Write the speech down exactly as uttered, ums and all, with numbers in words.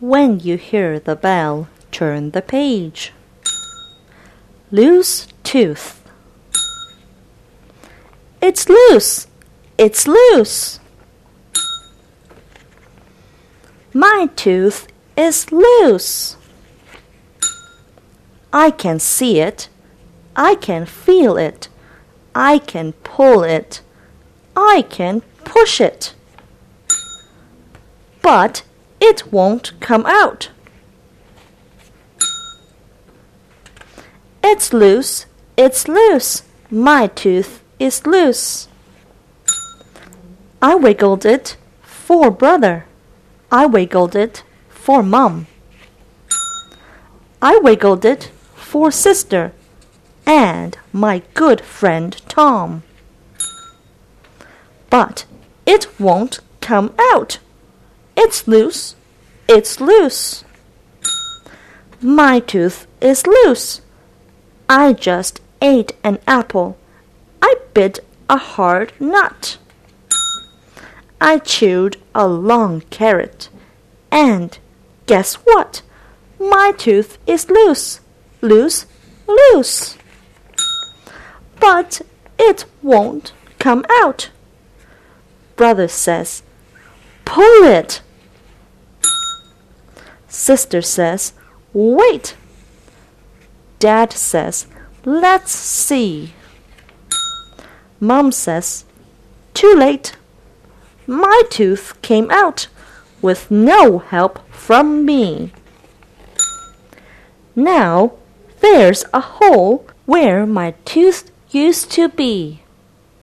When you hear the bell, turn the page. Loose tooth. It's loose! It's loose! My tooth is loose. I can see it. I can feel it. I can pull it. I can push it. But it won't come out. It's loose. It's loose. My tooth is loose. I wiggled it for brother. I wiggled it for mom. I wiggled it for sister and my good friend Tom. But it won't come out. It's loose. It's loose. My tooth is loose. I just ate an apple. I bit a hard nut. I chewed a long carrot. And guess what? My tooth is loose. Loose, loose. But it won't come out. Brother says, pull it. Sister says, wait. Dad says, let's see. Mom says, too late. My tooth came out with no help from me. Now there's a hole where my tooth used to be.